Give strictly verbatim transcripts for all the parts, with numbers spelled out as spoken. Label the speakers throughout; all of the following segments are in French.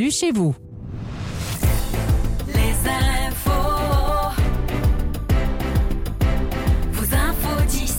Speaker 1: Bienvenue chez vous.
Speaker 2: Les infos. Vos infos d'ici.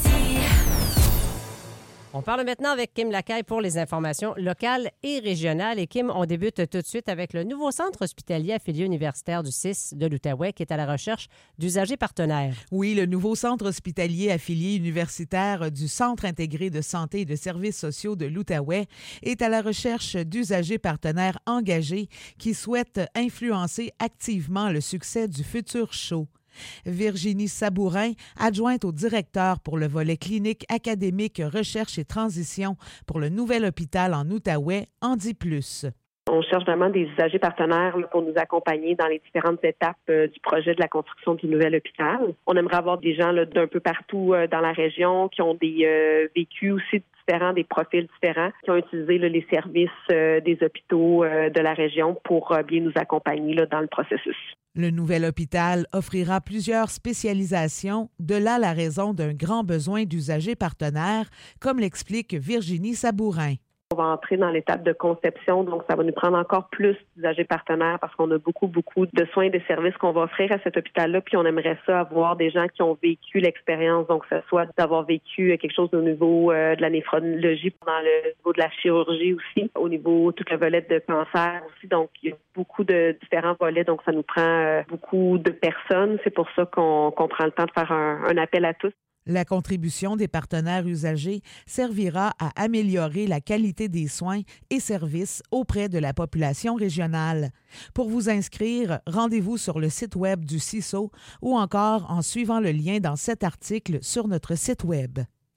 Speaker 1: On parle maintenant avec Kim Lacaille pour les informations locales et régionales. Et Kim, on débute tout de suite avec le nouveau centre hospitalier affilié universitaire du C I S de l'Outaouais qui est à la recherche d'usagers partenaires.
Speaker 3: Oui, le nouveau centre hospitalier affilié universitaire du Centre intégré de santé et de services sociaux de l'Outaouais est à la recherche d'usagers partenaires engagés qui souhaitent influencer activement le succès du futur show. Virginie Sabourin, adjointe au directeur pour le volet clinique, académique, recherche et transition pour le nouvel hôpital en Outaouais, en dit plus.
Speaker 4: On cherche vraiment des usagers partenaires là, pour nous accompagner dans les différentes étapes euh, du projet de la construction du nouvel hôpital. On aimerait avoir des gens là, d'un peu partout euh, dans la région qui ont des euh, vécus aussi différents, des profils différents, qui ont utilisé là, les services euh, des hôpitaux euh, de la région pour euh, bien nous accompagner là, dans le processus.
Speaker 3: Le nouvel hôpital offrira plusieurs spécialisations, de là la raison d'un grand besoin d'usagers partenaires, comme l'explique Virginie Sabourin.
Speaker 4: On va entrer dans l'étape de conception, donc ça va nous prendre encore plus d'usagers partenaires parce qu'on a beaucoup, beaucoup de soins et de services qu'on va offrir à cet hôpital-là, puis on aimerait ça avoir des gens qui ont vécu l'expérience, donc que ce soit d'avoir vécu quelque chose au niveau euh, de la néphrologie, dans le niveau de la chirurgie aussi, au niveau tout le volet de cancer aussi, donc il y a beaucoup de différents volets, donc ça nous prend euh, beaucoup de personnes. C'est pour ça qu'on, qu'on prend le temps de faire un, un appel à tous.
Speaker 3: La contribution des partenaires usagers servira à améliorer la qualité des soins et services auprès de la population régionale. Pour vous inscrire, rendez-vous sur le site web du C I S O ou encore en suivant le lien dans cet article sur notre site web.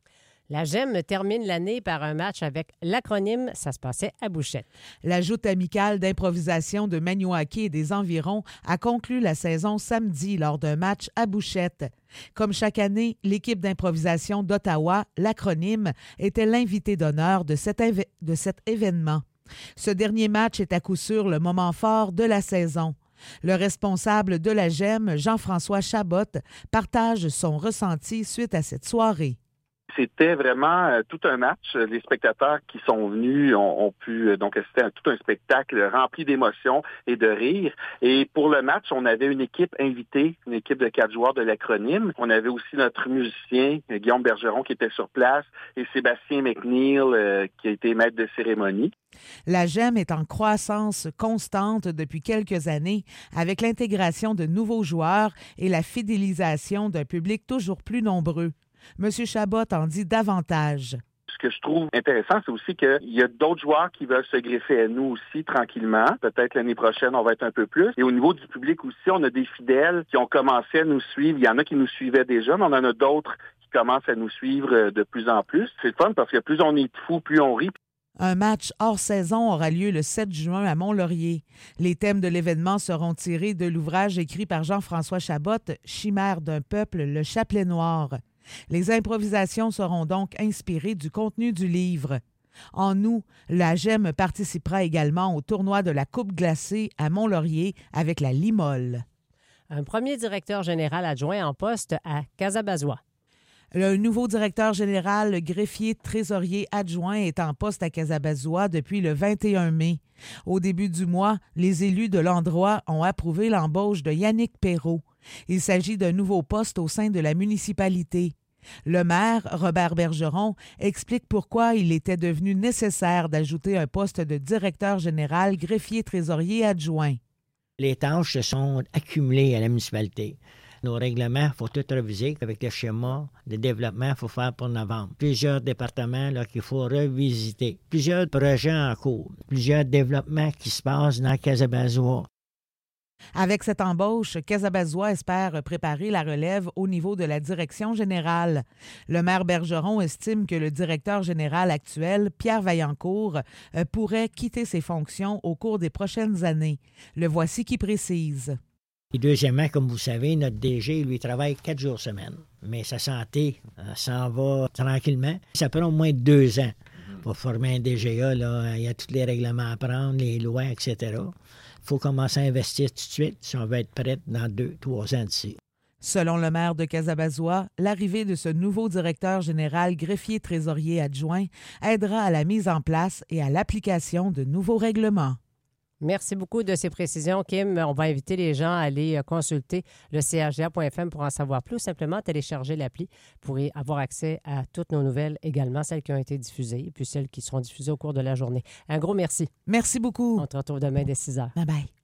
Speaker 1: La GEM termine l'année par un match avec l'acronyme. Ça se passait à Bouchette.
Speaker 3: La joute amicale d'improvisation de Maniouaké et des environs a conclu la saison samedi lors d'un match à Bouchette. Comme chaque année, l'équipe d'improvisation d'Ottawa, l'acronyme, était l'invité d'honneur de cet, éve- de cet événement. Ce dernier match est à coup sûr le moment fort de la saison. Le responsable de la GEM, Jean-François Chabot, partage son ressenti suite à cette soirée.
Speaker 5: C'était vraiment euh, tout un match. Les spectateurs qui sont venus ont, ont pu euh, donc assister à tout un spectacle rempli d'émotions et de rire. Et pour le match, on avait une équipe invitée, une équipe de quatre joueurs de l'acronyme. On avait aussi notre musicien, Guillaume Bergeron, qui était sur place, et Sébastien McNeil, euh, qui a été maître de cérémonie.
Speaker 3: La GEM est en croissance constante depuis quelques années avec l'intégration de nouveaux joueurs et la fidélisation d'un public toujours plus nombreux. M. Chabot en dit davantage.
Speaker 5: Ce que je trouve intéressant, c'est aussi qu'il y a d'autres joueurs qui veulent se greffer à nous aussi tranquillement. Peut-être l'année prochaine, on va être un peu plus. Et au niveau du public aussi, on a des fidèles qui ont commencé à nous suivre. Il y en a qui nous suivaient déjà, mais on en a d'autres qui commencent à nous suivre de plus en plus. C'est le fun parce que plus on est de fous, plus on rit.
Speaker 3: Un match hors saison aura lieu le sept juin à Mont-Laurier. Les thèmes de l'événement seront tirés de l'ouvrage écrit par Jean-François Chabot, Chimère d'un peuple, le chapelet noir. Les improvisations seront donc inspirées du contenu du livre. En août, la GEM participera également au tournoi de la Coupe glacée à Mont-Laurier avec la Limole.
Speaker 1: Un premier directeur général adjoint en poste à Casabazois.
Speaker 3: Le nouveau directeur général, greffier trésorier adjoint, est en poste à Casabazois depuis le vingt et un mai. Au début du mois, les élus de l'endroit ont approuvé l'embauche de Yannick Perrault. Il s'agit d'un nouveau poste au sein de la municipalité. Le maire, Robert Bergeron, explique pourquoi il était devenu nécessaire d'ajouter un poste de directeur général greffier trésorier adjoint.
Speaker 6: Les tâches se sont accumulées à la municipalité. Nos règlements, il faut tout reviser avec le schéma de développement qu'il faut faire pour novembre. Plusieurs départements là, qu'il faut revisiter. Plusieurs projets en cours. Plusieurs développements qui se passent dans Casabazois.
Speaker 3: Avec cette embauche, Casabazois espère préparer la relève au niveau de la direction générale. Le maire Bergeron estime que le directeur général actuel, Pierre Vaillancourt, pourrait quitter ses fonctions au cours des prochaines années. Le voici qui précise.
Speaker 6: Et deuxièmement, comme vous savez, notre D G, lui, travaille quatre jours semaine. Mais sa santé euh, s'en va tranquillement. Ça prend au moins deux ans pour former un D G A. Là. Il y a tous les règlements à prendre, les lois, et cetera. Il faut commencer à investir tout de suite si on veut être prêt dans deux, trois ans d'ici.
Speaker 3: Selon le maire de Casabazois, l'arrivée de ce nouveau directeur général greffier trésorier adjoint aidera à la mise en place et à l'application de nouveaux règlements.
Speaker 1: Merci beaucoup de ces précisions, Kim. On va inviter les gens à aller consulter le c h d a point f m pour en savoir plus. Simplement télécharger l'appli pour y avoir accès à toutes nos nouvelles également, celles qui ont été diffusées et puis celles qui seront diffusées au cours de la journée. Un gros merci.
Speaker 3: Merci beaucoup.
Speaker 1: On te retrouve demain dès six heures.
Speaker 3: Bye bye.